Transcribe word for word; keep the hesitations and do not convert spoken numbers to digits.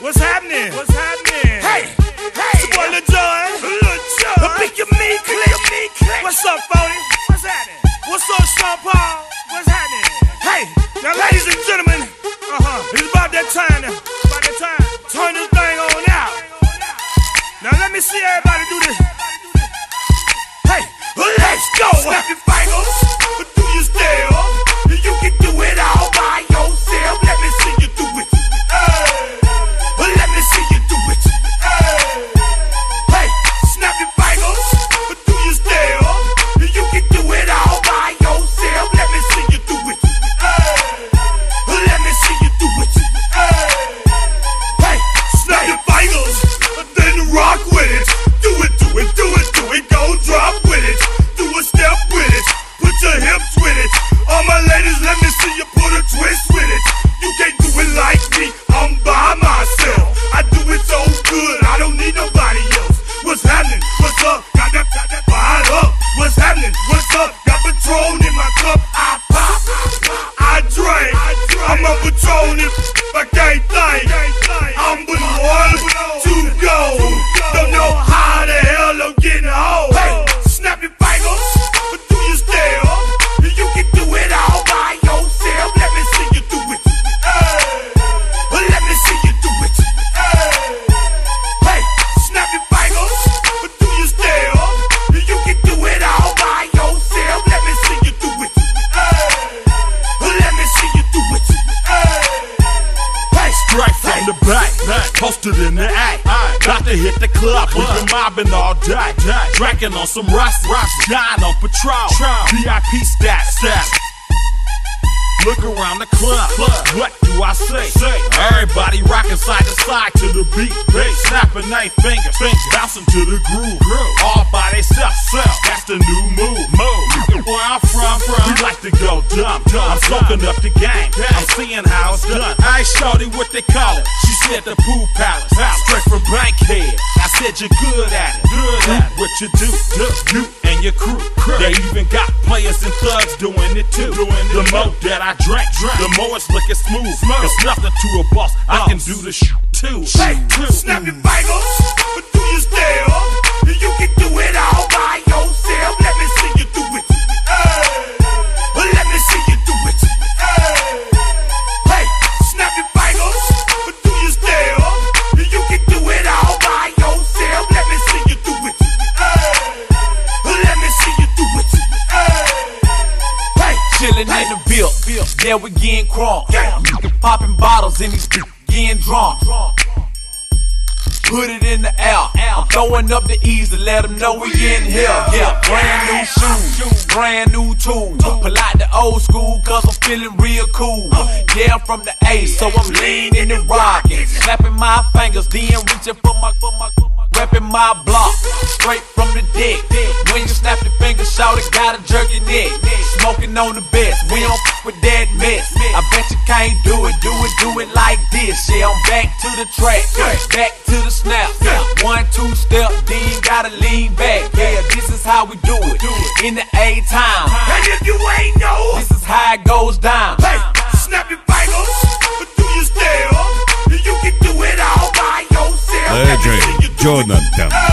What's happening? What's happening? Hey, hey, it's your boy Lil Jon. Lil Jon. The Pick Your Me Click. What's up, Phony? What's happening? What's up, Sean Paul? What's happening? Hey, now ladies and gentlemen, uh-huh, it's about that time now. About that time. Turn this thing on out. Now let me see everybody do this. Hey, let's go. Snap your fingers, do your step. You can do it all by yourself. Let me see you do it. Hey, let me see you do it. Hey, hey, snap your fingers, do your step. You can do it all by yourself. Let me see you do it. Hey, let me see you do it. Hey, hey, snap your fingers, then rock with it. Do it, do it, do it, do it. Go drop with it. Do a step with it. Put your hips with it. All my ladies, let me see you put a twist with it. You can't do it like me, I'm by myself. I do it so good, I don't need nobody else. What's happening? What's up? Got that, got that fired up. What's happening? What's up? Got Patron in my cup. I pop, I drink. I'm a Patron if I can't think. I'm with one to go. Don't know how the hell I'm getting home. Hey, snap your fingers, do your step. You can do it all by yourself. Let me see you do it. Hey, let me see you do it. Hey, hey, snap your fingers, do your step. You can do it all by yourself. Let me see you do it. Hey, let me see you do it. Hey, hey, straight from the back, posted in the act. Got to hit the club, we've been mobbing all day. Drinking on some rust, dying on patrol. V I P stats, stats. Look around the club, what do I say? Everybody rocking side to side to the beat. Snapping their fingers, bouncing to the groove. All by themselves, that's the new move. Where I'm from, we like to go dumb. I'm soaking up the game, I'm seeing how it's done. I ain't shorty what they call it. She said the pool palace, straight from Bankhead. I said you're good at it. Do what you do, you and your crew. They even got players and thugs doing it too. The more that I drink, the more it's looking smooth. It's nothing to a boss, I can do the sh too. Hey, snap your fingers, do your step. You can do it all by yourself. Let me see you do it. Hey, let me see you do it. Hey, hey, snap your fingers, do your step. You can do it all by yourself. Let me see you do it. Hey, let me see you do it. Hey, chillin' in the Ville, yeah, we getting crunk. You popping bottles in these people getting drunk. Put it in the air, I'm throwing up the E's to let them know we in here. Yeah, brand new shoes, brand new tools. Pull out the old school cause I'm feeling real cool. Yeah, I'm from the A, so I'm leaning and rocking. Snapping my fingers, then reaching for my, for my, for my reppin' my block, straight from the dick. When you snap your fingers, shout it, gotta jerk your neck. Smoking on the best, we don't f with that mess. I bet you can't do it, do it, do it like this. Yeah, I'm back to the track, back to the snap. One, two step, then you gotta lean back. Yeah, this is how we do it, in the A time. And if you ain't know, this is how it goes down. Hey, snap your fingers, do your step. You can do it all by yourself. D J Jonathan.